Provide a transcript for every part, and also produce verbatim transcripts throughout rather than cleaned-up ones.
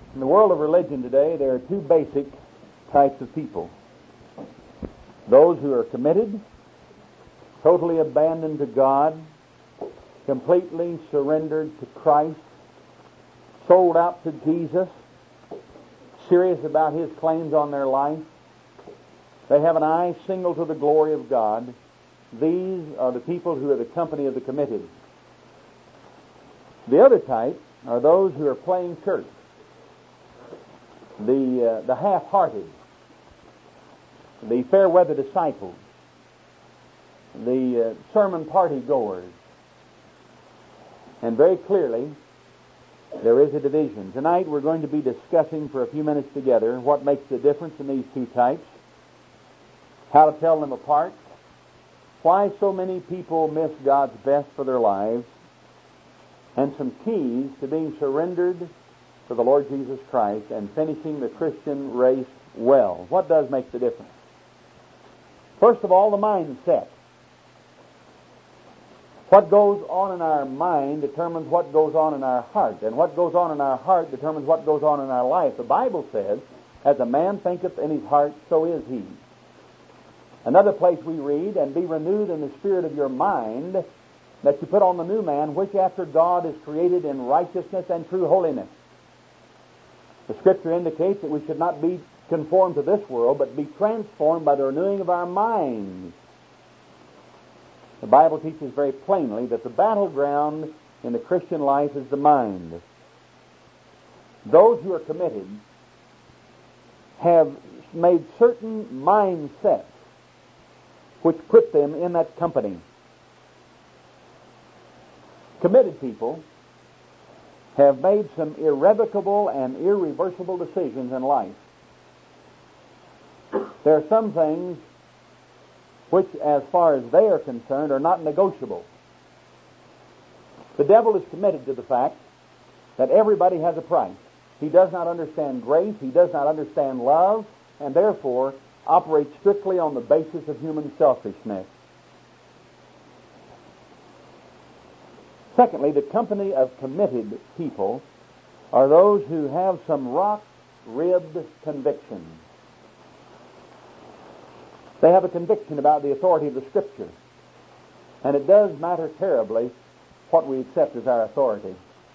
In the world of religion today, there are two basic types of people. Those who are committed, totally abandoned to God, completely surrendered to Christ, sold out to Jesus, serious about His claims on their life. They have an eye single to the glory of God. These are the people who are the company of the committed. The other type are those who are playing church, the uh, the half-hearted, the fair-weather disciples, the uh, sermon party goers. And very clearly, there is a division. Tonight we're going to be discussing for a few minutes together what makes the difference in these two types, how to tell them apart, why so many people miss God's best for their lives, and some keys to being surrendered to the Lord Jesus Christ and finishing the Christian race well. What does make the difference? First of all, the mindset. What goes on in our mind determines what goes on in our heart, and what goes on in our heart determines what goes on in our life. The Bible says, as a man thinketh in his heart, so is he. Another place we read, and be renewed in the spirit of your mind, that you put on the new man, which after God is created in righteousness and true holiness. The Scripture indicates that we should not be conformed to this world, but be transformed by the renewing of our minds. The Bible teaches very plainly that the battleground in the Christian life is the mind. Those who are committed have made certain mindsets which put them in that company. Committed people have made some irrevocable and irreversible decisions in life. There are some things which, as far as they are concerned, are not negotiable. The devil is committed to the fact that everybody has a price. He does not understand grace, he does not understand love, and therefore operates strictly on the basis of human selfishness. Secondly, the company of committed people are those who have some rock-ribbed conviction. They have a conviction about the authority of the Scripture, and it does matter terribly what we accept as our authority.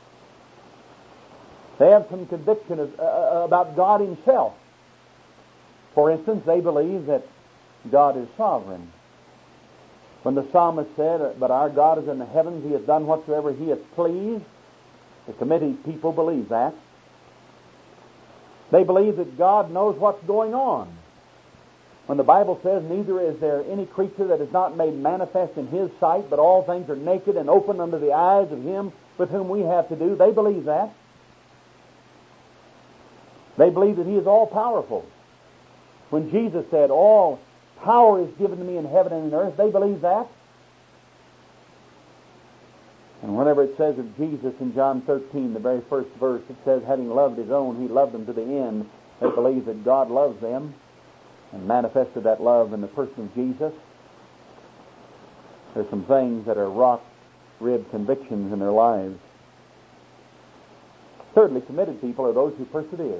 They have some conviction of, uh, about God Himself. For instance, they believe that God is sovereign. When the psalmist said, but our God is in the heavens, He has done whatsoever He hath pleased, the committed people believe that. They believe that God knows what's going on. When the Bible says, neither is there any creature that is not made manifest in His sight, but all things are naked and open under the eyes of Him with whom we have to do, they believe that. They believe that He is all-powerful. When Jesus said, all power is given to me in heaven and in earth, they believe that. And whenever it says of Jesus in John thirteen, the very first verse, it says, having loved His own, He loved them to the end. They believe that God loves them and manifested that love in the person of Jesus. There's some things that are rock-ribbed convictions in their lives. Thirdly, committed people are those who persevere.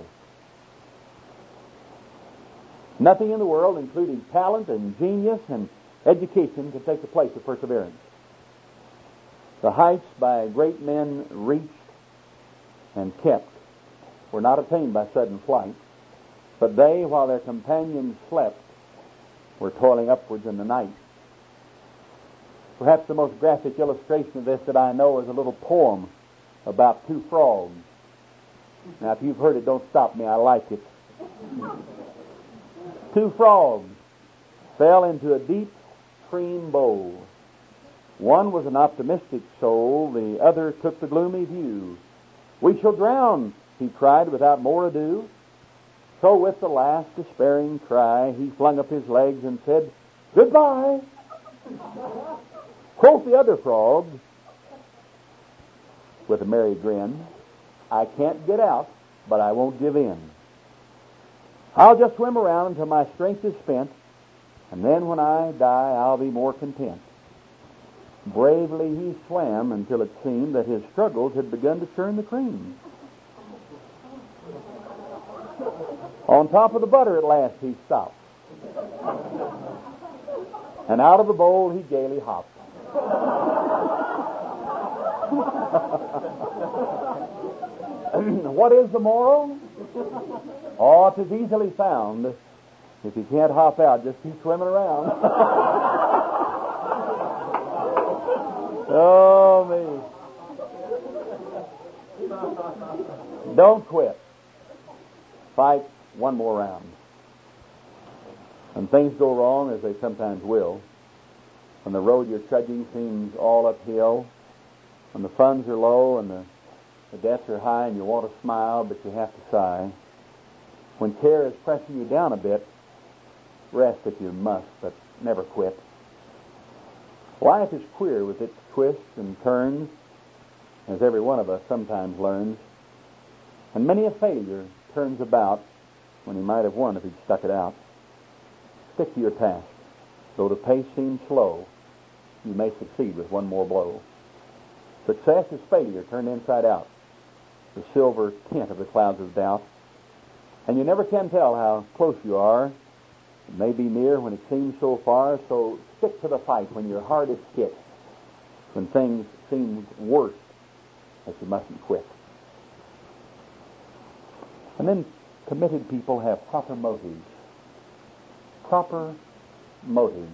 Nothing in the world, including talent and genius and education, can take the place of perseverance. The heights by great men reached and kept were not attained by sudden flight, but they, while their companions slept, were toiling upwards in the night. Perhaps the most graphic illustration of this that I know is a little poem about two frogs. Now, if you've heard it, don't stop me. I like it. Two frogs fell into a deep stream bowl. One was an optimistic soul, the other took the gloomy view. We shall drown, he cried without more ado. So with the last despairing cry, he flung up his legs and said, goodbye. Quoth the other frog, with a merry grin, I can't get out, but I won't give in. I'll just swim around until my strength is spent, and then when I die, I'll be more content. Bravely he swam until it seemed that his struggles had begun to churn the cream. On top of the butter at last he stopped. And out of the bowl he gaily hopped. What is the moral? Oh, it is easily found. If you can't hop out, just keep swimming around. Oh, me. Don't quit. Fight one more round. When things go wrong, as they sometimes will, when the road you're trudging seems all uphill, when the funds are low and the, the debts are high and you want to smile but you have to sigh, when care is pressing you down a bit, rest if you must, but never quit. Life is queer with its twists and turns, as every one of us sometimes learns, and many a failure turns about when he might have won if he'd stuck it out. Stick to your task. Though the pace seems slow, you may succeed with one more blow. Success is failure turned inside out, the silver tint of the clouds of doubt. And you never can tell how close you are. It may be near when it seems so far, so stick to the fight when your heart is hit, when things seem worse, that you mustn't quit. And then committed people have proper motives. Proper motives.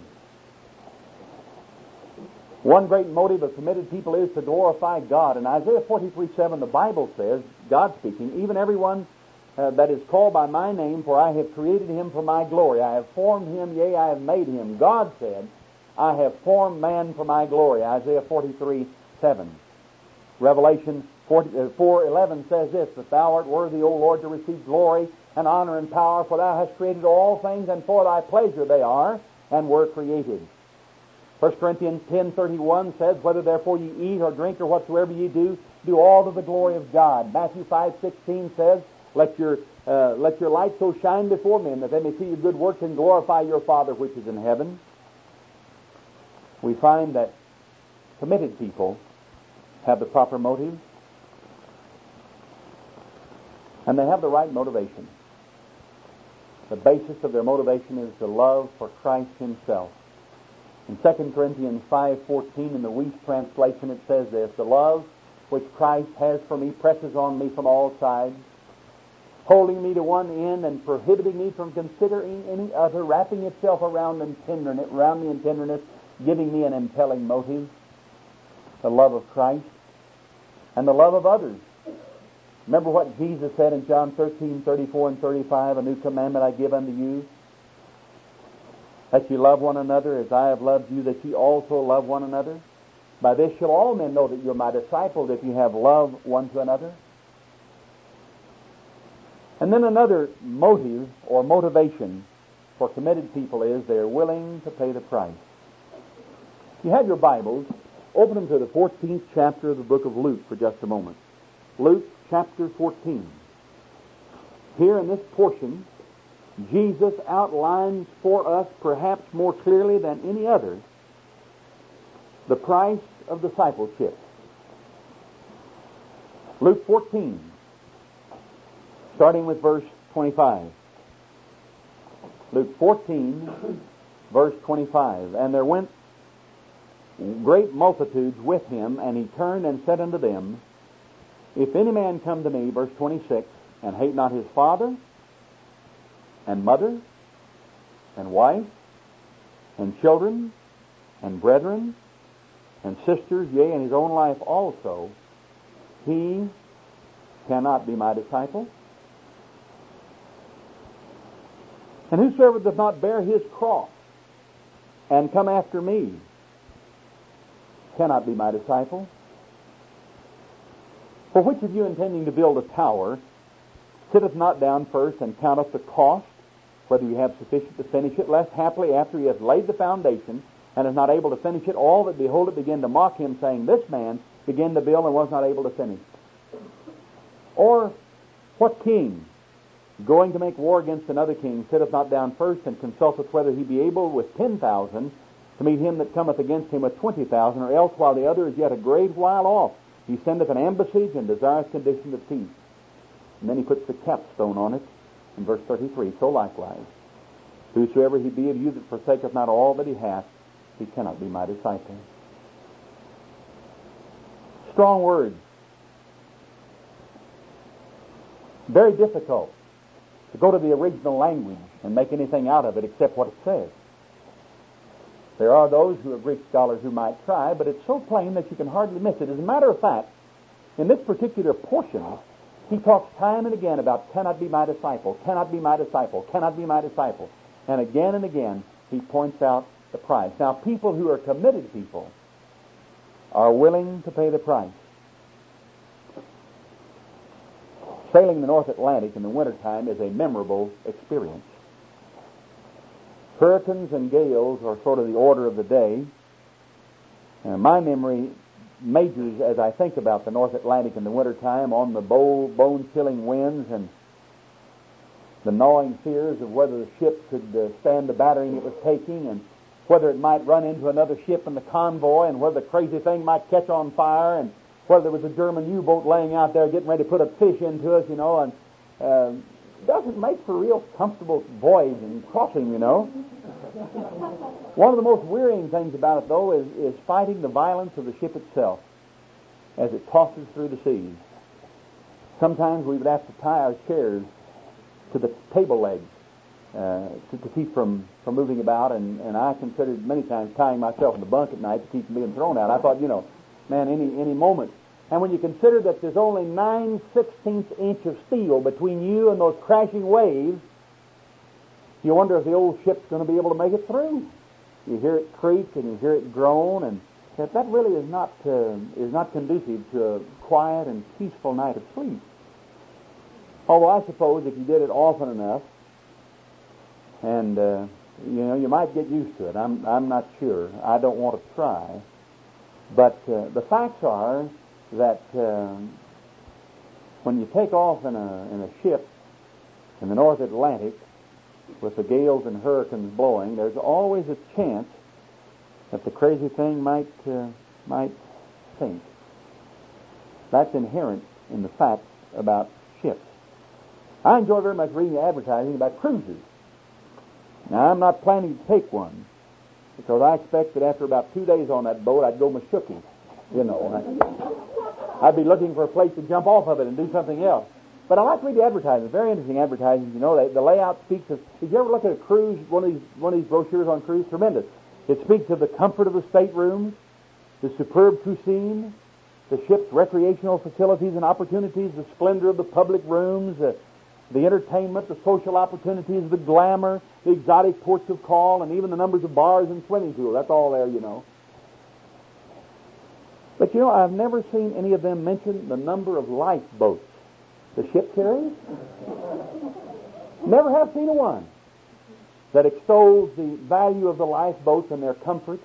One great motive of committed people is to glorify God. In Isaiah forty-three seven, the Bible says, God speaking, even everyone uh, that is called by my name, for I have created him for my glory. I have formed him, yea, I have made him. God said, I have formed man for my glory. Isaiah forty-three seven. Revelation four eleven says this, that thou art worthy, O Lord, to receive glory and honor and power, for thou hast created all things, and for thy pleasure they are and were created. First Corinthians ten thirty-one says, whether therefore ye eat or drink or whatsoever ye do, do all to the glory of God. Matthew five sixteen says, let your uh, let your light so shine before men that they may see your good works and glorify your Father which is in heaven. We find that committed people have the proper motive, and they have the right motivation. The basis of their motivation is the love for Christ himself. In Second Corinthians five fourteen, in the Weiss translation, it says this, the love which Christ has for me presses on me from all sides, holding me to one end and prohibiting me from considering any other, wrapping itself around, in tenderness, around me in tenderness, giving me an impelling motive, the love of Christ and the love of others. Remember what Jesus said in John thirteen thirty-four and thirty-five, a new commandment I give unto you, that ye love one another as I have loved you, that ye also love one another. By this shall all men know that you're my disciples, if you have love one to another. And then another motive or motivation for committed people is they're willing to pay the price. If you have your Bibles, open them to the fourteenth chapter of the book of Luke for just a moment. Luke chapter fourteen. Here in this portion, Jesus outlines for us, perhaps more clearly than any other, the price of discipleship. Luke fourteen, starting with verse twenty-five. Luke fourteen, verse twenty-five. And there went great multitudes with him, and he turned and said unto them, if any man come to me, verse twenty-six, and hate not his father, and mother, and wife, and children, and brethren, and sisters, yea, and his own life also, he cannot be my disciple. And whosoever does not bear his cross and come after me cannot be my disciple. For which of you intending to build a tower sitteth not down first and counteth the cost, whether you have sufficient to finish it, lest haply after he hath laid the foundation and is not able to finish it, all that behold it begin to mock him, saying, this man began to build and was not able to finish. Or what king, going to make war against another king, sitteth not down first and consulteth whether he be able with ten thousand to meet him that cometh against him with twenty thousand, or else while the other is yet a great while off, he sendeth an ambassage and desireth conditions of peace. And then he puts the capstone on it. In verse thirty-three, so likewise, whosoever he be of you that forsaketh not all that he hath, he cannot be my disciple. Strong words. Very difficult to go to the original language and make anything out of it except what it says. There are those who are Greek scholars who might try, but it's so plain that you can hardly miss it. As a matter of fact, in this particular portion, he talks time and again about cannot be my disciple, cannot be my disciple, cannot be my disciple. And again and again, he points out the price. Now, people who are committed people are willing to pay the price. Sailing the North Atlantic in the wintertime is a memorable experience. Hurricanes and gales are sort of the order of the day. And my memory majors as I think about the North Atlantic in the wintertime on the bold, bone-chilling winds and the gnawing fears of whether the ship could uh, stand the battering it was taking and whether it might run into another ship in the convoy and whether the crazy thing might catch on fire and whether there was a German U-boat laying out there getting ready to put a fish into us, you know, and uh, doesn't make for a real comfortable voyage and crossing, you know. One of the most wearying things about it, though, is, is fighting the violence of the ship itself as it tosses through the seas. Sometimes we would have to tie our chairs to the table legs uh, to, to keep from, from moving about, and, and I considered many times tying myself in the bunk at night to keep from being thrown out. I thought, you know, man, any any moment. And when you consider that there's only nine sixteenths inch of steel between you and those crashing waves, you wonder if the old ship's going to be able to make it through. You hear it creak and you hear it groan, and that, that really is not uh, is not conducive to a quiet and peaceful night of sleep. Although I suppose if you did it often enough, and uh, you know, you might get used to it. I'm I'm not sure. I don't want to try, but uh, the facts are that uh, when you take off in a in a ship in the North Atlantic with the gales and hurricanes blowing, there's always a chance that the crazy thing might uh, might sink. That's inherent in the facts about ships. I enjoy very much reading advertising about cruises. Now, I'm not planning to take one because I expect that after about two days on that boat, I'd go mashooky. You know, I'd be looking for a place to jump off of it and do something else. But I like to read the advertising. Very interesting advertising. You know, they, the layout speaks of. Did you ever look at a cruise? One of these one of these brochures on cruise, tremendous. It speaks of the comfort of the staterooms, the superb cuisine, the ship's recreational facilities and opportunities, the splendor of the public rooms, uh, the entertainment, the social opportunities, the glamour, the exotic ports of call, and even the numbers of bars and swimming pools. That's all there, you know. But, you know, I've never seen any of them mention the number of lifeboats the ship carries. Never have seen a one that extols the value of the lifeboats and their comfort,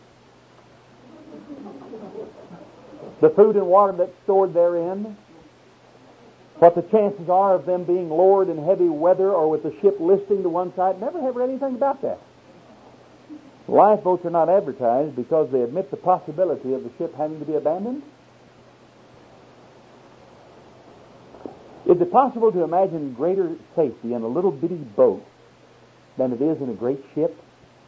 the food and water that's stored therein, what the chances are of them being lowered in heavy weather or with the ship listing to one side. Never have read anything about that. Lifeboats are not advertised because they admit the possibility of the ship having to be abandoned. Is it possible to imagine greater safety in a little bitty boat than it is in a great ship?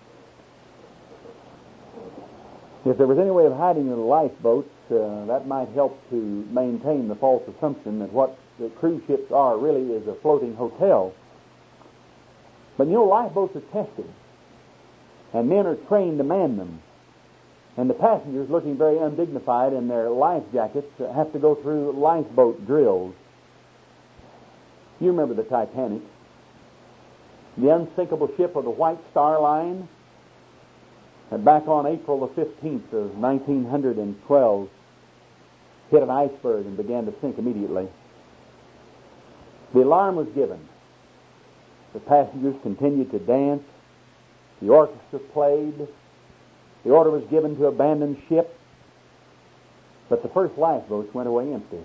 If there was any way of hiding in the lifeboats, uh, that might help to maintain the false assumption that what the cruise ships are really is a floating hotel. But you know, lifeboats are tested, and men are trained to man them. And the passengers, looking very undignified in their life jackets, uh, have to go through lifeboat drills. You remember the Titanic, the unsinkable ship of the White Star Line, that back on April the fifteenth of nineteen twelve hit an iceberg and began to sink immediately. The alarm was given. The passengers continued to dance. The orchestra played. The order was given to abandon ship. But the first lifeboats went away empty.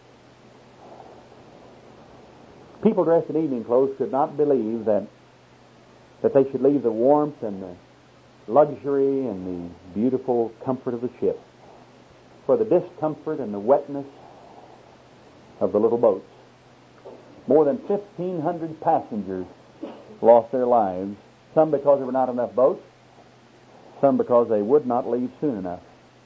People dressed in evening clothes could not believe that that they should leave the warmth and the luxury and the beautiful comfort of the ship for the discomfort and the wetness of the little boats. More than fifteen hundred passengers lost their lives, some because there were not enough boats, some because they would not leave soon enough.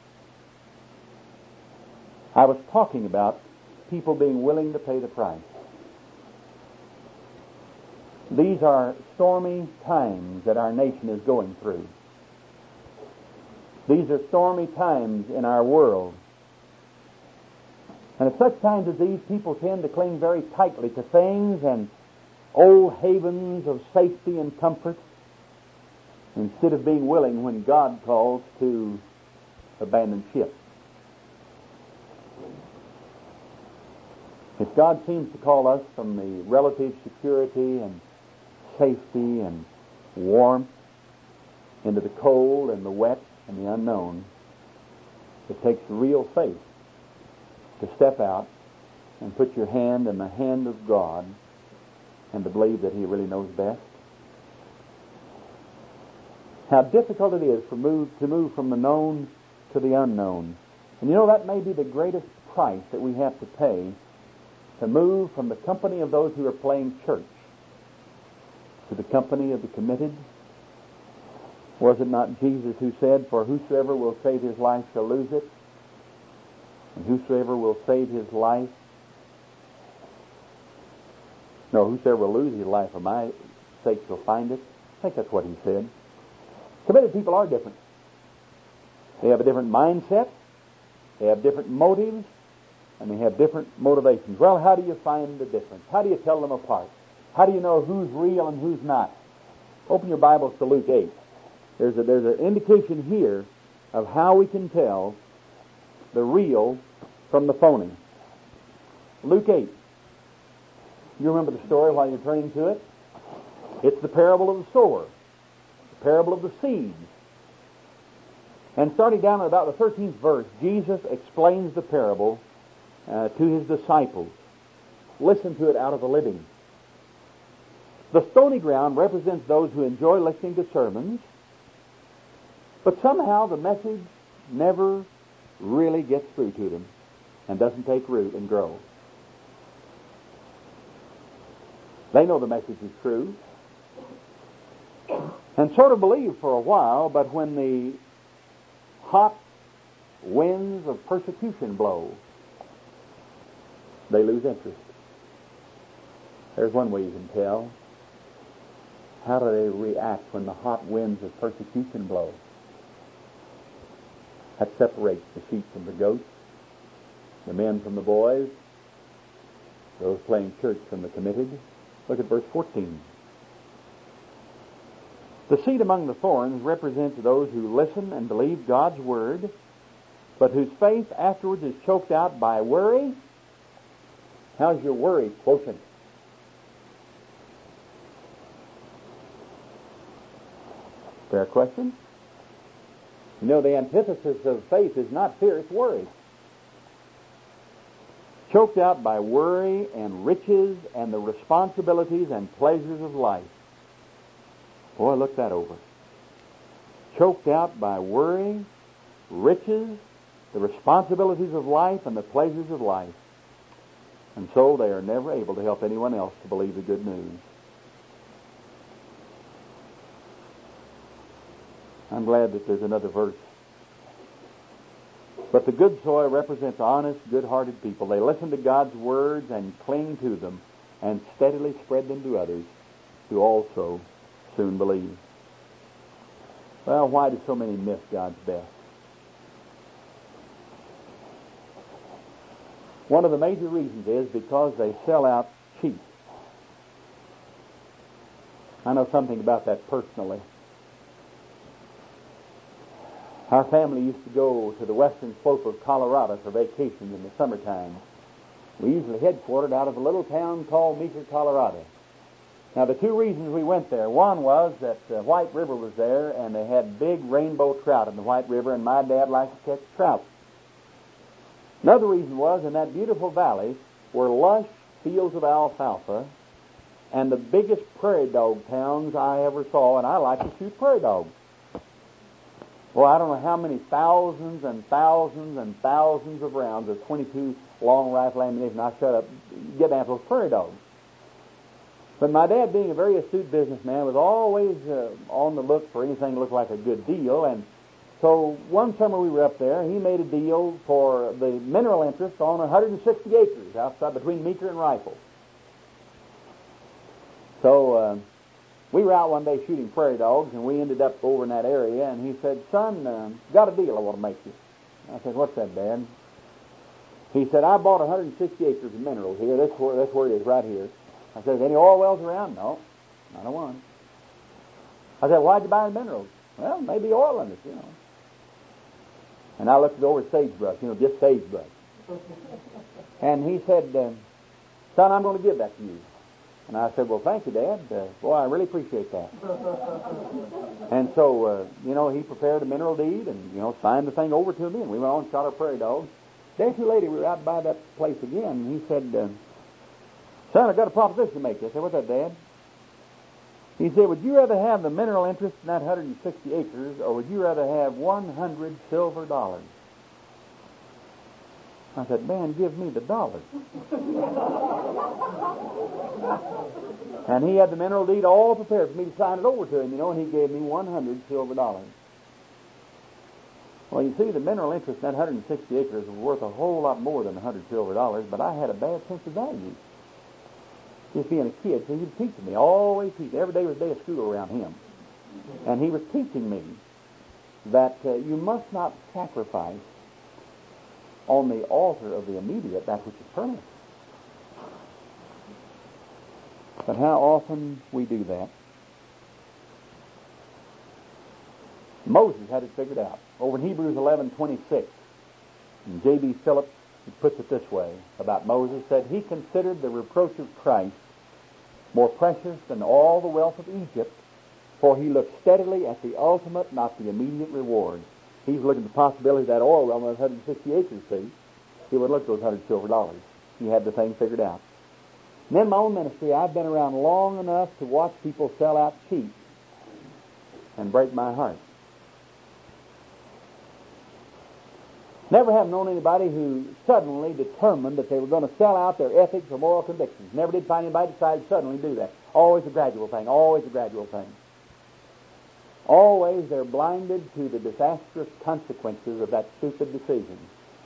I was talking about people being willing to pay the price. These are stormy times that our nation is going through. These are stormy times in our world. And at such times as these, people tend to cling very tightly to things and old havens of safety and comfort instead of being willing when God calls to abandon ship. If God seems to call us from the relative security and safety and warmth into the cold and the wet and the unknown, it takes real faith to step out and put your hand in the hand of God and to believe that He really knows best. How difficult it is for move, to move from the known to the unknown. And you know, that may be the greatest price that we have to pay, to move from the company of those who are playing church to the company of the committed. Was it not Jesus who said, "For whosoever will save his life shall lose it, and whosoever will save his life, no, whosoever will lose his life for my sake shall find it"? I think that's what he said. Committed people are different. They have a different mindset, they have different motives, and they have different motivations. Well, how do you find the difference? How do you tell them apart? How do you know who's real and who's not? Open your Bibles to Luke eight. There's a, there's an indication here of how we can tell the real from the phony. Luke eight. You remember the story while you're turning to it? It's the parable of the sower, the parable of the seeds. And starting down at about the thirteenth verse, Jesus explains the parable uh, to His disciples. Listen to it out of the living. The stony ground represents those who enjoy listening to sermons, but somehow the message never really gets through to them and doesn't take root and grow. They know the message is true and sort of believe for a while, but when the hot winds of persecution blow, they lose interest. There's one way you can tell. How do they react when the hot winds of persecution blow? That separates the sheep from the goats, the men from the boys, those playing church from the committed. Look at verse fourteen. The seed among the thorns represents those who listen and believe God's word, but whose faith afterwards is choked out by worry. How's your worry quotient? Fair question. You know, the antithesis of faith is not fear, it's worry. Choked out by worry and riches and the responsibilities and pleasures of life. Boy, look that over. Choked out by worry, riches, the responsibilities of life, and the pleasures of life. And so they are never able to help anyone else to believe the good news. I'm glad that there's another verse. But the good soil represents honest, good-hearted people. They listen to God's words and cling to them and steadily spread them to others who also soon believe. Well, why do so many miss God's best? One of the major reasons is because they sell out cheap. I know something about that personally. Our family used to go to the western slope of Colorado for vacations in the summertime. We usually headquartered out of a little town called Meeker, Colorado. Now, the two reasons we went there, one was that the White River was there, and they had big rainbow trout in the White River, and my dad liked to catch trout. Another reason was, in that beautiful valley were lush fields of alfalfa and the biggest prairie dog towns I ever saw, and I like to shoot prairie dogs. Well, I don't know how many thousands and thousands and thousands of rounds of twenty-two long rifle ammunition I shot up, get after those prairie dogs. But my dad, being a very astute businessman, was always uh, on the look for anything that looked like a good deal. And so one summer we were up there, he made a deal for the mineral interest on one hundred sixty acres outside between Meeker and Rifle. So uh, we were out one day shooting prairie dogs, and we ended up over in that area, and he said, "Son, uh, got a deal I want to make you." I said, "What's that, Dad?" He said, "I bought one hundred sixty acres of minerals here. That's where, that's where it is, right here." I said, "Any oil wells around?" "No, not a one." I said, "Why'd you buy the minerals?" "Well, maybe oil in it, you know." And I looked over sagebrush, you know, just sagebrush. And he said, uh, "Son, I'm going to give that to you." And I said, "Well, thank you, Dad. Uh, boy, I really appreciate that." And so, uh, you know, he prepared a mineral deed and, you know, signed the thing over to me, and we went on and shot our prairie dogs. Day or two later, we were out by that place again, and he said, uh, "Son, I've got a proposition to make you." I said, "What's that, Dad?" He said, "Would you rather have the mineral interest in that one hundred sixty acres, or would you rather have one hundred silver dollars?" I said, "Man, give me the dollars." And he had the mineral deed all prepared for me to sign it over to him, you know, and he gave me one hundred silver dollars. Well, you see, the mineral interest in that one hundred sixty acres was worth a whole lot more than one hundred silver dollars, but I had a bad sense of value. Just being a kid, so he was teaching me, always teaching. Every day was a day of school around him. And he was teaching me that uh, you must not sacrifice on the altar of the immediate that which is permanent. But how often we do that. Moses had it figured out. Over in Hebrews eleven twenty-six, and J B Phillips puts it this way about Moses, said he considered the reproach of Christ more precious than all the wealth of Egypt, for he looked steadily at the ultimate, not the immediate reward. He's looking at the possibility of that oil well on one hundred sixty acres, see. He would look at those one hundred silver dollars. He had the thing figured out. And in my own ministry, I've been around long enough to watch people sell out cheap and break my heart. Never have known anybody who suddenly determined that they were going to sell out their ethics or moral convictions. Never did find anybody decide to suddenly do that. Always a gradual thing. Always a gradual thing. Always they're blinded to the disastrous consequences of that stupid decision.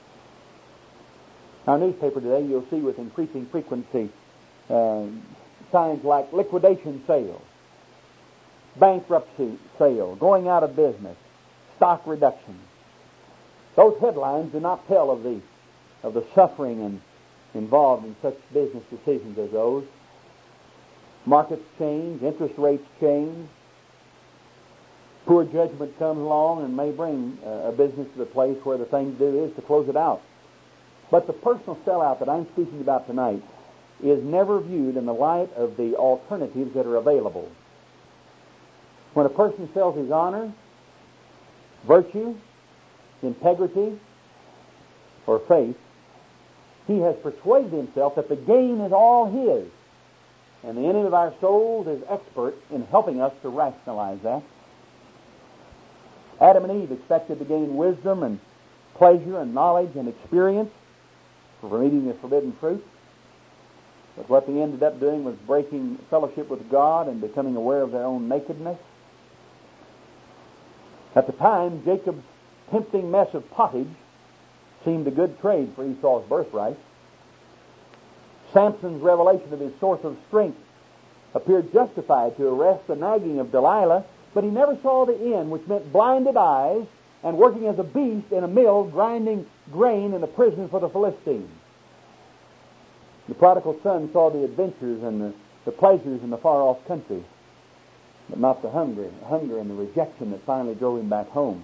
In our newspaper today, you'll see with increasing frequency uh, signs like liquidation sale, bankruptcy sale, going out of business, stock reduction. Those headlines do not tell of the of the suffering and involved in such business decisions as those. Markets change, interest rates change. Poor judgment comes along and may bring uh, a business to the place where the thing to do is to close it out. But the personal sellout that I'm speaking about tonight is never viewed in the light of the alternatives that are available. When a person sells his honor, virtue, integrity, or faith, he has persuaded himself that the gain is all his. And the enemy of our souls is expert in helping us to rationalize that. Adam and Eve expected to gain wisdom and pleasure and knowledge and experience from eating the forbidden fruit. But what they ended up doing was breaking fellowship with God and becoming aware of their own nakedness. At the time, Jacob's tempting mess of pottage seemed a good trade for Esau's birthright. Samson's revelation of his source of strength appeared justified to arrest the nagging of Delilah, but he never saw the end, which meant blinded eyes and working as a beast in a mill grinding grain in a prison for the Philistines. The prodigal son saw the adventures and the, the pleasures in the far-off country, but not the hunger, hunger and the rejection that finally drove him back home.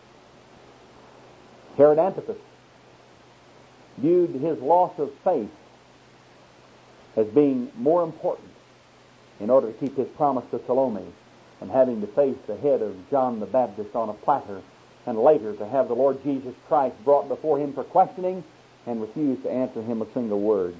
Herod Antipas viewed his loss of faith as being more important in order to keep his promise to Salome and having to face the head of John the Baptist on a platter and later to have the Lord Jesus Christ brought before him for questioning and refused to answer him a single word.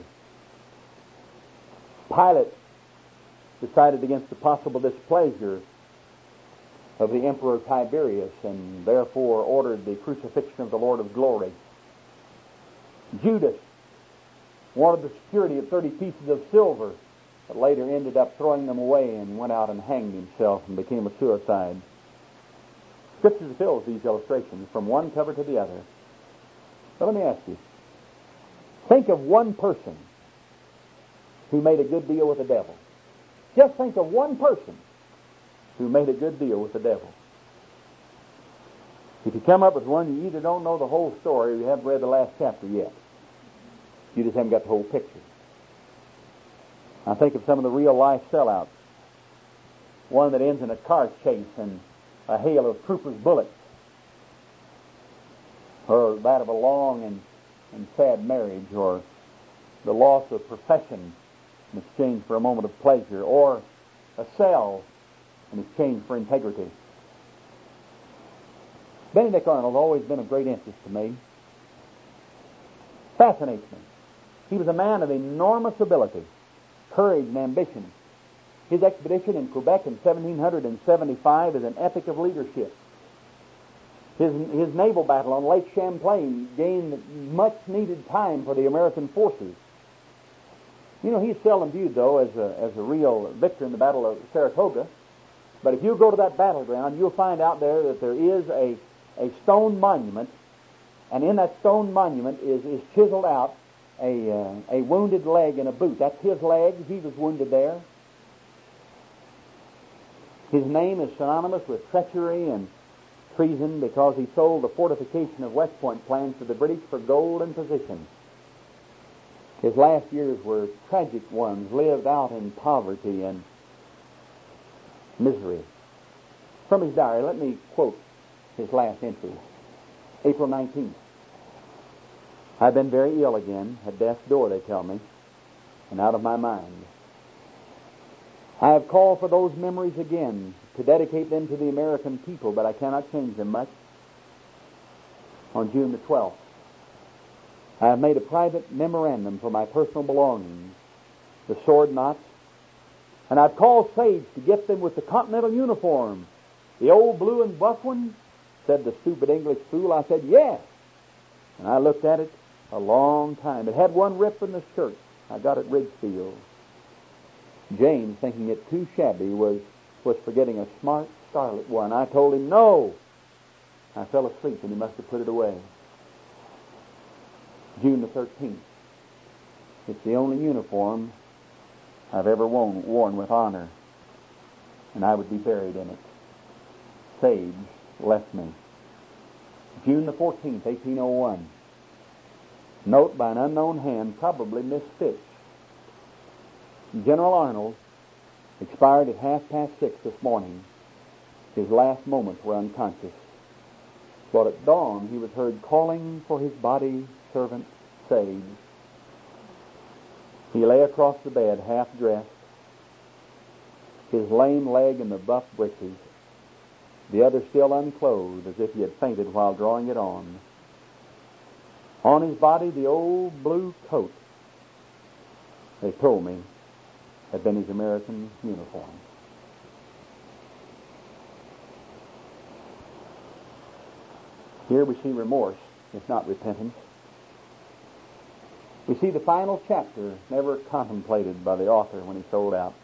Pilate decided against the possible displeasure of the Emperor Tiberius and therefore ordered the crucifixion of the Lord of glory. Judas wanted the security of thirty pieces of silver but later ended up throwing them away and went out and hanged himself and became a suicide. Scripture fills these illustrations from one cover to the other. But let me ask you, think of one person who made a good deal with the devil. Just think of one person who made a good deal with the devil. If you come up with one, you either don't know the whole story or you haven't read the last chapter yet. You just haven't got the whole picture. I think of some of the real-life sellouts. One that ends in a car chase and a hail of troopers' bullets. Or that of a long and, and sad marriage, or the loss of profession in exchange for a moment of pleasure, or a cell in exchange for integrity. Benedict Arnold has always been of great interest to me. Fascinates me. He was a man of enormous ability, courage, and ambition. His expedition in Quebec in seventeen seventy-five is an epic of leadership. His, his naval battle on Lake Champlain gained much-needed time for the American forces. You know, he's seldom viewed, though, as a, as a real victor in the Battle of Saratoga. But if you go to that battleground, you'll find out there that there is a, a stone monument, and in that stone monument is, is chiseled out a, uh, a wounded leg in a boot. That's his leg. He was wounded there. His name is synonymous with treachery and treason because he sold the fortification of West Point plans to the British for gold and position. His last years were tragic ones, lived out in poverty and misery. From his diary, let me quote his last entry. April nineteenth. I've been very ill again, at death's door, they tell me, and out of my mind. I have called for those memories again, to dedicate them to the American people, but I cannot change them much. On June the twelfth, I have made a private memorandum for my personal belongings, the sword knots, and I've called Sage to get them with the Continental uniform. The old blue and buff one, said the stupid English fool. I said, yes. And I looked at it a long time. It had one rip in the shirt. I got it Ridgefield. James, thinking it too shabby, was, was for getting a smart scarlet one. I told him no. I fell asleep and he must have put it away. June the thirteenth. It's the only uniform I've ever worn, worn with honor, and I would be buried in it. Sage left me. June the fourteenth, eighteen oh one. Note by an unknown hand, probably Miss Fitch. General Arnold expired at half past six this morning. His last moments were unconscious. But at dawn he was heard calling for his body servant, Sage. He lay across the bed, half dressed, his lame leg in the buff breeches, the other still unclothed, as if he had fainted while drawing it on. On his body, the old blue coat, they told me, had been his American uniform. Here we see remorse, if not repentance. We see the final chapter never contemplated by the author when he sold out.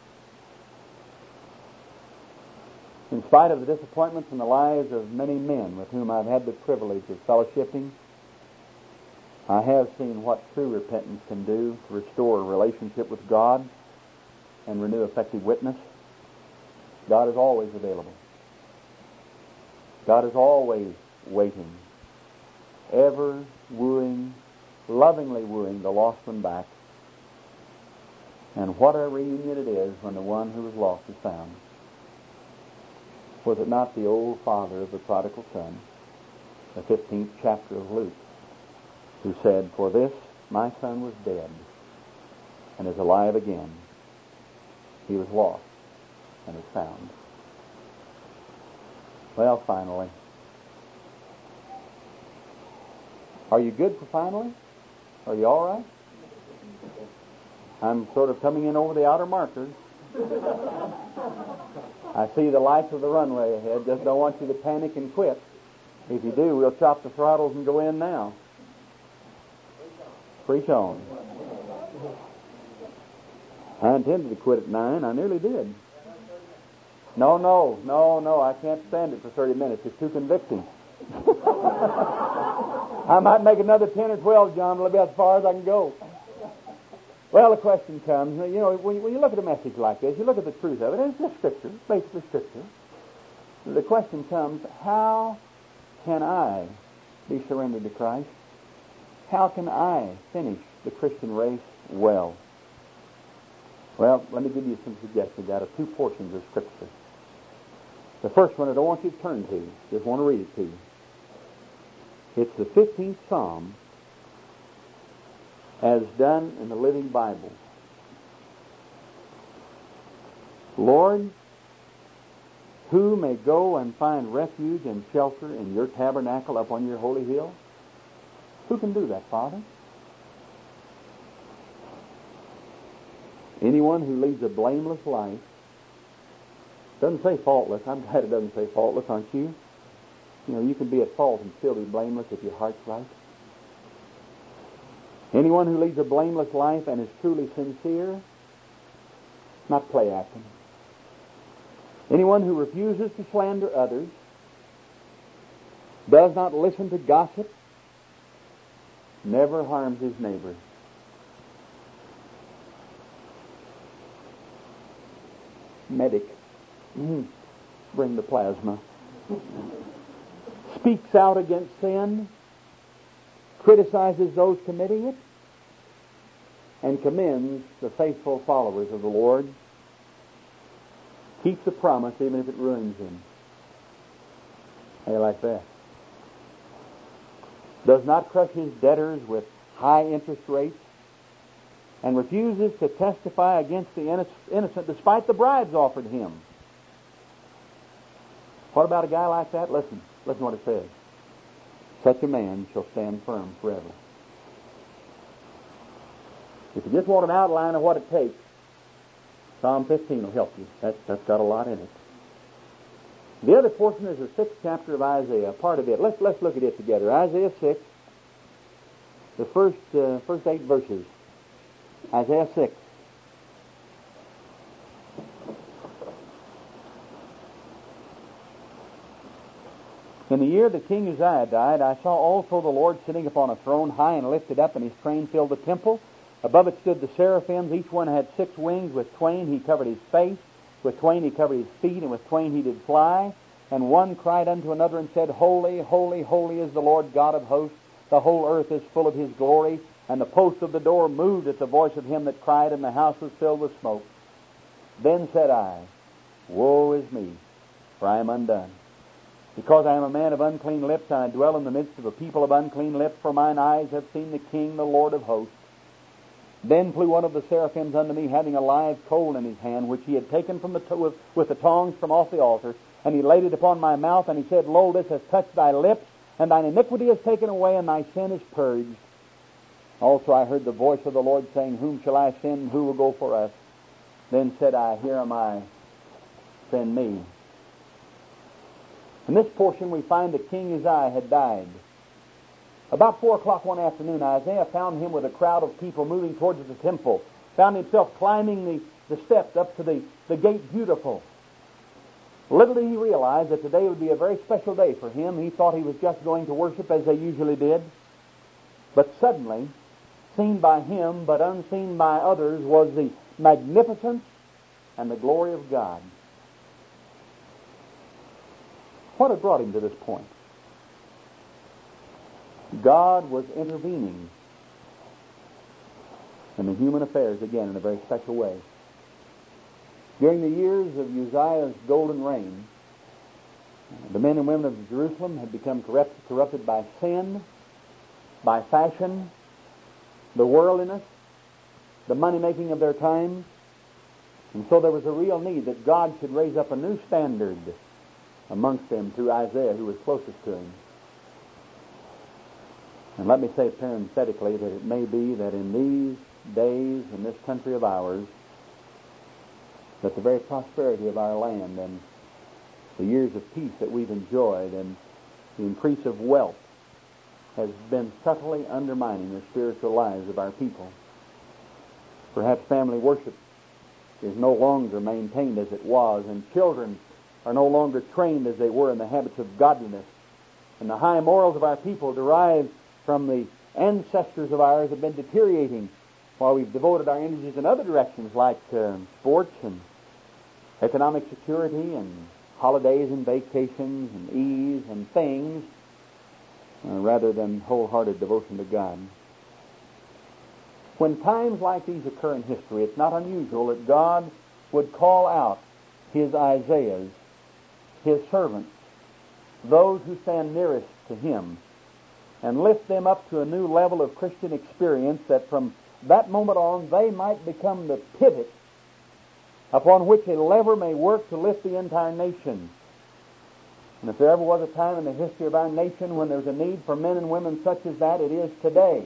In spite of the disappointments in the lives of many men with whom I've had the privilege of fellowshipping, I have seen what true repentance can do to restore a relationship with God and renew effective witness. God is always available. God is always waiting, ever wooing, lovingly wooing the lost one back. And what a reunion it is when the one who was lost is found. Was it not the old father of the prodigal son, the fifteenth chapter of Luke, who said, "For this my son was dead and is alive again. He was lost and is found." Well, finally. Are you good for finally? Are you all right? I'm sort of coming in over the outer markers. I see the lights of the runway ahead. Just don't want you to panic and quit. If you do, we'll chop the throttles and go in now. Preach on. I intended to quit at nine. I nearly did. No, no, no, no. I can't stand it for thirty minutes. It's too convicting. I might make another ten or twelve, John, but it'll be as far as I can go. Well, the question comes, you know, when you, when you look at a message like this, you look at the truth of it, and it's just Scripture, basically Scripture. The question comes, how can I be surrendered to Christ? How can I finish the Christian race well? Well, let me give you some suggestions out of two portions of Scripture. The first one I don't want you to turn to, just want to read it to you. It's the fifteenth Psalm as done in the Living Bible. Lord, who may go and find refuge and shelter in your tabernacle up on your holy hill? Who can do that, Father? Anyone who leads a blameless life. Doesn't say faultless. I'm glad it doesn't say faultless, aren't you? You know, you can be at fault and still be blameless if your heart's right. Anyone who leads a blameless life and is truly sincere, not play acting. Anyone who refuses to slander others, does not listen to gossip, never harms his neighbor. Medic. Mm. Bring the plasma. Speaks out against sin, criticizes those committing it, and commends the faithful followers of the Lord. Keeps a promise even if it ruins him. How do you like that? Does not crush his debtors with high interest rates, and refuses to testify against the innocent despite the bribes offered him. What about a guy like that? Listen, listen what it says. Such a man shall stand firm forever. If you just want an outline of what it takes, Psalm fifteen will help you. That, that's got a lot in it. The other portion is the sixth chapter of Isaiah, part of it. Let's, let's look at it together. Isaiah six, the first, uh, first eight verses. Isaiah six. In the year that King Uzziah died, I saw also the Lord sitting upon a throne high and lifted up, and his train filled the temple. Above it stood the seraphims. Each one had six wings. With twain he covered his face. With twain he covered his feet. And with twain he did fly. And one cried unto another and said, Holy, holy, holy is the Lord God of hosts. The whole earth is full of his glory. And the post of the door moved at the voice of him that cried, and the house was filled with smoke. Then said I, Woe is me, for I am undone. Because I am a man of unclean lips, and I dwell in the midst of a people of unclean lips, for mine eyes have seen the King, the Lord of hosts. Then flew one of the seraphims unto me, having a live coal in his hand, which he had taken from the to- with, with the tongs from off the altar. And he laid it upon my mouth, and he said, Lo, this has touched thy lips, and thine iniquity is taken away, and thy sin is purged. Also I heard the voice of the Lord saying, Whom shall I send? Who will go for us? Then said I, Here am I, send me. In this portion we find that King Uzziah had died. About four o'clock one afternoon, Isaiah found him with a crowd of people moving towards the temple. Found himself climbing the, the steps up to the, the gate beautiful. Little did he realize that today would be a very special day for him. He thought he was just going to worship as they usually did. But suddenly, seen by him but unseen by others, was the magnificence and the glory of God. What had brought him to this point? God was intervening in the human affairs again in a very special way. During the years of Uzziah's golden reign, the men and women of Jerusalem had become corrupt, corrupted by sin, by fashion, the worldliness, the money-making of their time. And so there was a real need that God should raise up a new standard amongst them through Isaiah, who was closest to him. And let me say parenthetically that it may be that in these days, in this country of ours, that the very prosperity of our land and the years of peace that we've enjoyed and the increase of wealth has been subtly undermining the spiritual lives of our people. Perhaps family worship is no longer maintained as it was, and children are no longer trained as they were in the habits of godliness. And the high morals of our people derived from the ancestors of ours have been deteriorating, while we've devoted our energies in other directions like uh, sports and economic security and holidays and vacations and ease and things, uh, rather than wholehearted devotion to God. When times like these occur in history, it's not unusual that God would call out His Isaiahs, His servants, those who stand nearest to Him, and lift them up to a new level of Christian experience, that from that moment on they might become the pivot upon which a lever may work to lift the entire nation. And if there ever was a time in the history of our nation when there's a need for men and women such as that, it is today.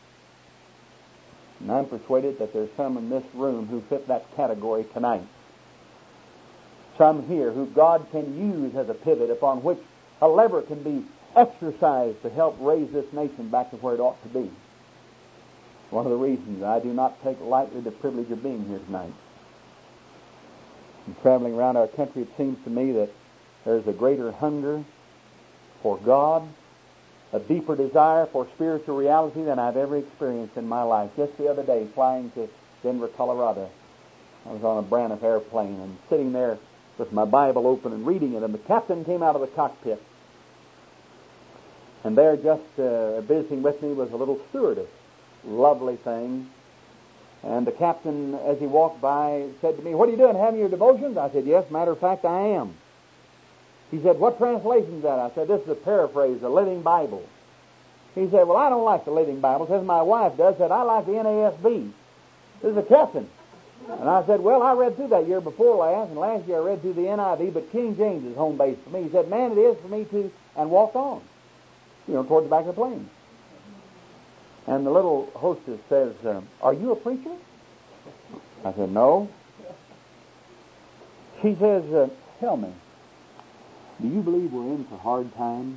And I'm persuaded that there's some in this room who fit that category tonight. Some here who God can use as a pivot upon which a lever can be exercised to help raise this nation back to where it ought to be. One of the reasons I do not take lightly the privilege of being here tonight. In traveling around our country, it seems to me that there's a greater hunger for God, a deeper desire for spiritual reality than I've ever experienced in my life. Just the other day, flying to Denver, Colorado, I was on a Braniff airplane and sitting there with my Bible open and reading it, and the captain came out of the cockpit. And there, just uh, visiting with me, was a little stewardess. Lovely thing. And the captain, as he walked by, said to me, "What are you doing, having your devotions?" I said, "Yes, matter of fact, I am." He said, "What translation is that?" I said, "This is a paraphrase, a Living Bible." He said, "Well, I don't like the Living Bible." Says, "My wife does." Said, "I like the N A S B." This is a captain. And I said, "Well, I read through that year before last, and last year I read through the N I V, but King James is home base for me." He said, "Man, it is for me too," and walked on, you know, toward the back of the plane. And the little hostess says, uh, "Are you a preacher?" I said, "No." She says, uh, "Tell me, do you believe we're in for hard times?"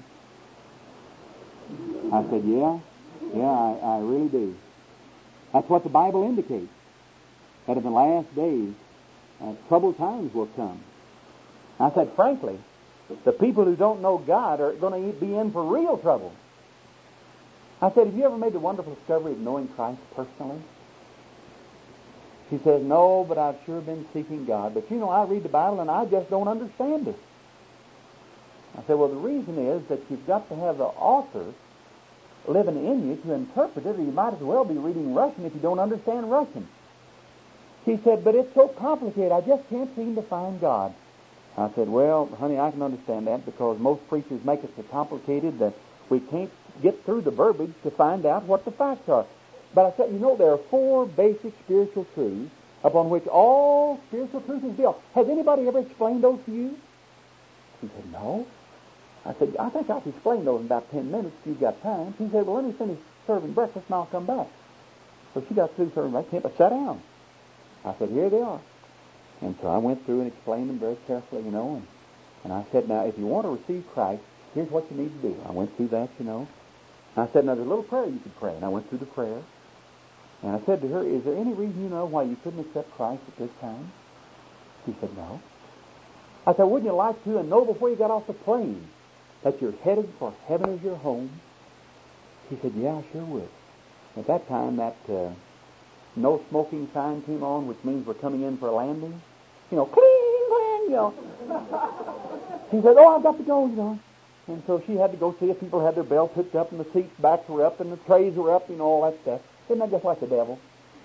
I said, "Yeah, yeah, I, I really do. That's what the Bible indicates, that in the last days, uh, troubled times will come." I said, "Frankly, the people who don't know God are going to be in for real trouble." I said, "Have you ever made the wonderful discovery of knowing Christ personally?" She says, "No, but I've sure been seeking God. But you know, I read the Bible and I just don't understand it." I said, "Well, the reason is that you've got to have the author living in you to interpret it, or you might as well be reading Russian if you don't understand Russian." She said, "But it's so complicated, I just can't seem to find God." I said, "Well, honey, I can understand that, because most preachers make it so complicated that we can't get through the verbiage to find out what the facts are." But I said, "You know, there are four basic spiritual truths upon which all spiritual truth is built. Has anybody ever explained those to you?" She said, "No." I said, "I think I can explain those in about ten minutes if you've got time." She said, "Well, let me finish serving breakfast and I'll come back." So she got through serving breakfast, but sat down. I said, "Here they are." And so I went through and explained them very carefully, you know, and, and I said, "Now, if you want to receive Christ, here's what you need to do." I went through that, you know. I said, "Now, there's a little prayer you could pray." And I went through the prayer. And I said to her, "Is there any reason you know why you couldn't accept Christ at this time?" She said, "No." I said, "Wouldn't you like to, and know before you got off the plane that you're headed for heaven as your home?" She said, "Yeah, I sure would." At that time, that uh, no smoking sign came on, which means we're coming in for a landing. You know, cling, clang, you know. She said, "Oh, I've got to go, you know." And so she had to go see if people had their belt hooked up and the seats backs were up and the trays were up, you know, all that stuff. Isn't that just like the devil?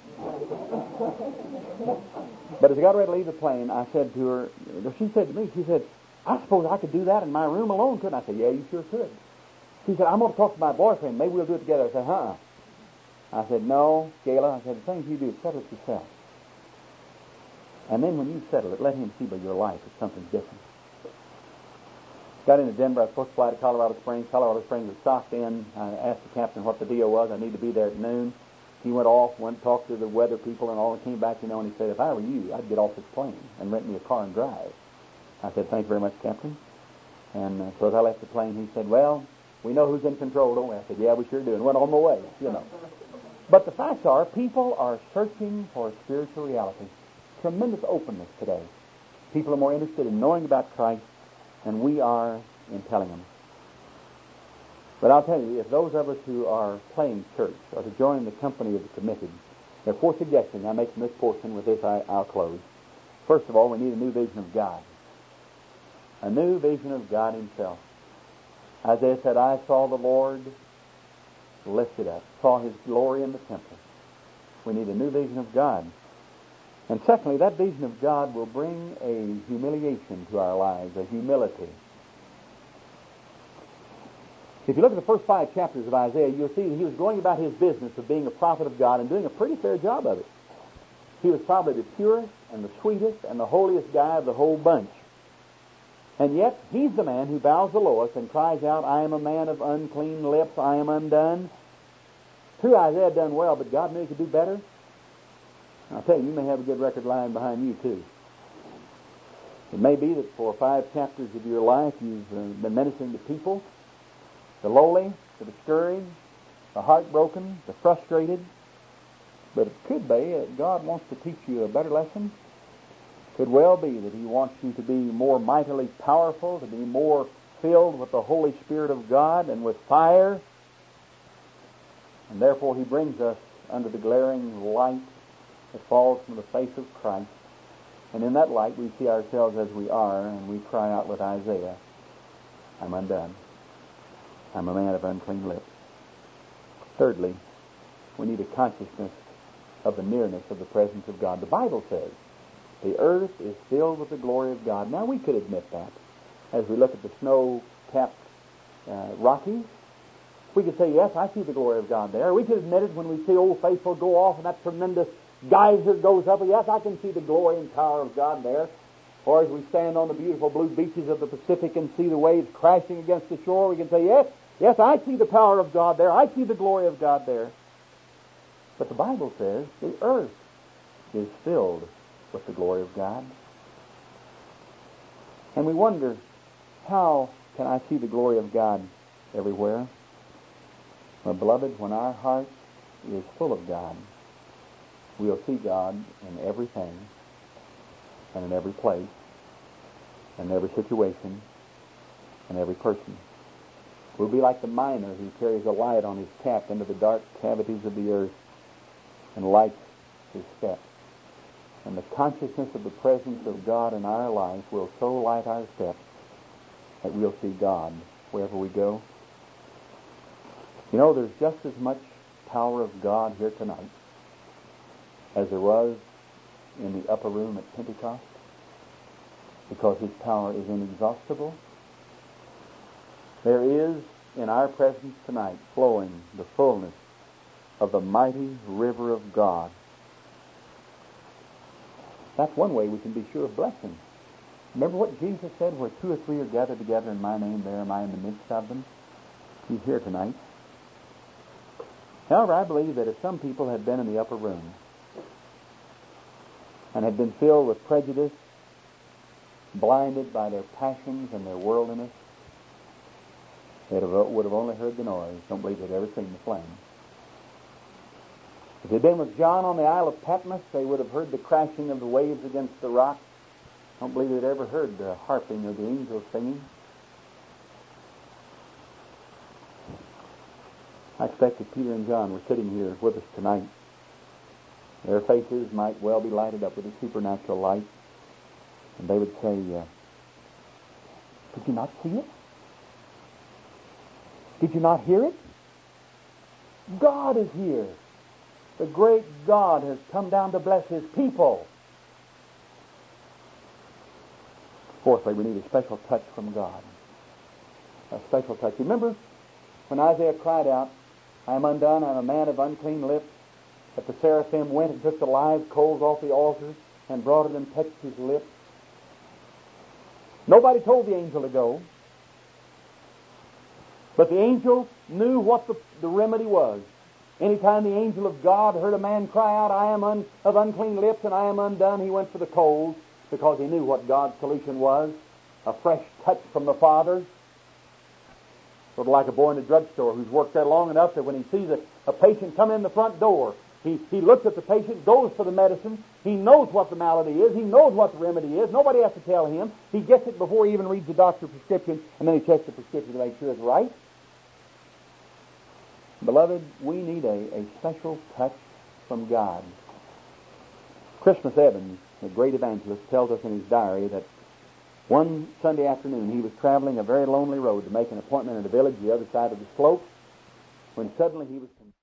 But as I got ready to leave the plane, I said to her, she said to me, she said, "I suppose I could do that in my room alone, couldn't I?" I said, "Yeah, you sure could." She said, "I'm going to talk to my boyfriend. Maybe we'll do it together." I said, "Huh?" I said, "No, Gayla," I said, "the things you do, settle it yourself. And then when you settle it, let him see by your life it's something different." Got into Denver. I was supposed to fly to Colorado Springs. Colorado Springs was stopped in. I asked the captain what the deal was. I need to be there at noon. He went off, went and talked to the weather people and all, and came back, you know, and he said, "If I were you, I'd get off this plane and rent me a car and drive." I said, "Thank you very much, Captain." And uh, so as I left the plane, he said, "Well, we know who's in control, don't we?" I said, "Yeah, we sure do," and went on my way, you know. But the facts are, people are searching for spiritual reality. tremendous openness today. People are more interested in knowing about Christ than we are in telling them. But I'll tell you, if those of us who are playing church are to join the company of the committed, there are four suggestions I make from this portion. With this, I, I'll close. First of all, we need a new vision of God. A new vision of God Himself. Isaiah said, I saw the Lord lifted up, saw His glory in the temple. We need a new vision of God. And secondly, that vision of God will bring a humiliation to our lives, a humility. If you look at the first five chapters of Isaiah, you'll see that he was going about his business of being a prophet of God and doing a pretty fair job of it. He was probably the purest and the sweetest and the holiest guy of the whole bunch. And yet, he's the man who bows the lowest and cries out, I am a man of unclean lips, I am undone. True, Isaiah had done well, but God knew he could do better. I'll tell you, you may have a good record lying behind you, too. It may be that for five chapters of your life you've uh, been ministering to people, the lowly, the discouraged, the heartbroken, the frustrated. But it could be that God wants to teach you a better lesson. It could well be that He wants you to be more mightily powerful, to be more filled with the Holy Spirit of God and with fire. And therefore He brings us under the glaring light that falls from the face of Christ. And in that light we see ourselves as we are, and we cry out with Isaiah, I'm undone. I'm a man of unclean lips. Thirdly, we need a consciousness of the nearness of the presence of God. The Bible says the earth is filled with the glory of God. Now we could admit that. As we look at the snow-capped uh, Rockies, we could say, yes, I see the glory of God there. We could admit it when we see Old Faithful go off and that tremendous geyser goes up. Yes, I can see the glory and power of God there. Or as we stand on the beautiful blue beaches of the Pacific and see the waves crashing against the shore, we can say, yes, yes, I see the power of God there. I see the glory of God there. But the Bible says the earth is filled with the glory of God. And we wonder, how can I see the glory of God everywhere? My beloved, when our heart is full of God, we'll see God in everything and in every place and in every situation and every person. We'll be like the miner who carries a light on his cap into the dark cavities of the earth and lights his steps. And the consciousness of the presence of God in our life will so light our steps that we'll see God wherever we go. You know, there's just as much power of God here tonight as there was in the upper room at Pentecost, because His power is inexhaustible. There is in our presence tonight flowing the fullness of the mighty river of God. That's one way we can be sure of blessing. Remember what Jesus said, where two or three are gathered together in my name, there am I in the midst of them. He's here tonight. However, I believe that if some people had been in the upper room and had been filled with prejudice, blinded by their passions and their worldliness, they would have only heard the noise. Don't believe they'd ever seen the flame. If they'd been with John on the Isle of Patmos, they would have heard the crashing of the waves against the rock. Don't believe they'd ever heard the harping of the angels singing. I expect if Peter and John were sitting here with us tonight, their faces might well be lighted up with a supernatural light, and they would say, uh, did you not see it? Did you not hear it? God is here. The great God has come down to bless His people. Fourthly, we need a special touch from God. A special touch. Remember when Isaiah cried out, I am undone, I am a man of unclean lips, that the seraphim went and took the live coals off the altar and brought it and touched his lips? Nobody told the angel to go. But the angel knew what the, the remedy was. Anytime the angel of God heard a man cry out, I am un, of unclean lips and I am undone, he went for the coals, because he knew what God's solution was. A fresh touch from the Father. Sort of like a boy in the drugstore who's worked there long enough that when he sees a, a patient come in the front door, He, he looks at the patient, goes for the medicine. He knows what the malady is. He knows what the remedy is. Nobody has to tell him. He gets it before he even reads the doctor's prescription, and then he checks the prescription to make sure it's right. Beloved, we need a, a special touch from God. Christmas Evans, the great evangelist, tells us in his diary that one Sunday afternoon he was traveling a very lonely road to make an appointment in a village the other side of the slope, when suddenly he was